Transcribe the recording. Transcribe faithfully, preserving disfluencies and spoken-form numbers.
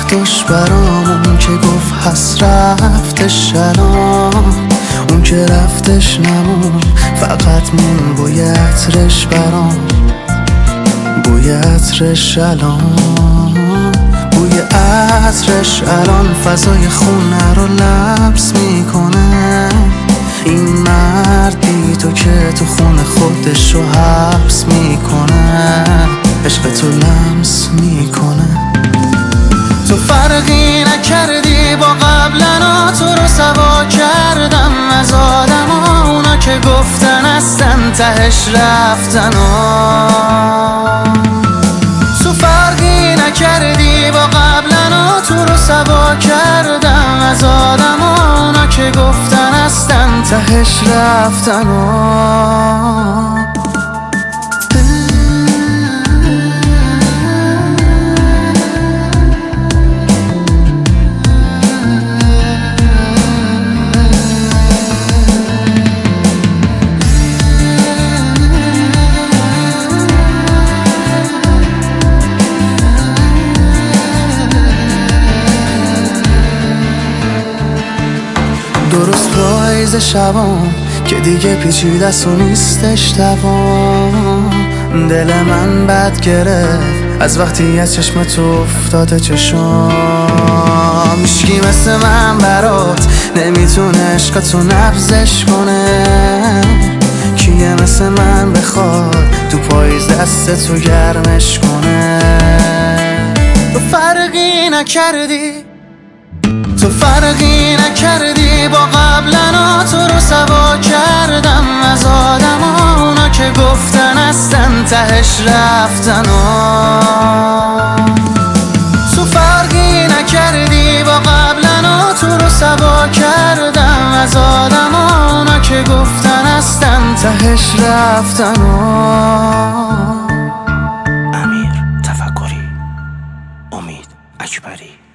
وقتاش برام، اون که گفت هست رفتش الان، اون که رفتش نمون، فقط مون بوی عطرش برام، بوی عطرش الان، بوی عطرش الان فضای خونه رو لمس میکنه. این مرد بی تو که تو خونه خودش رو حبس میکنه، عشق تو لمس میکنه. تو فرقی نکردی با قبلنا، تو رو سوا کردم از آدم ها، اونا که گفتن هستن تهش رفتن ها. تو فرقی نکردی با قبلنا، تو رو سوا کردم از آدم ها، اونا که گفتن هستن تهش رفتن ها. درست پاییز شبام که دیگه پیچیده سو نیستش دوام، دل من بد گرفت از وقتی از چشم تو افتاده چشام. هیچکی مثل من برات نمیتونه عشقتو نبضش کنه، کیه مثل من بخواد تو پاییز دست تو گرمش کنه. تو فرقی نکردی، تو فرقی نکردی با قبلنا، تو رو سوا کردم از آدم ها، اونا که گفتن هستن تهش رفتن ها. تو فرقی نکردی با قبلنا، تو رو سوا کردم از آدم ها، اونا که گفتن هستن تهش رفتن ها. امیر تفکری، امید اکبری.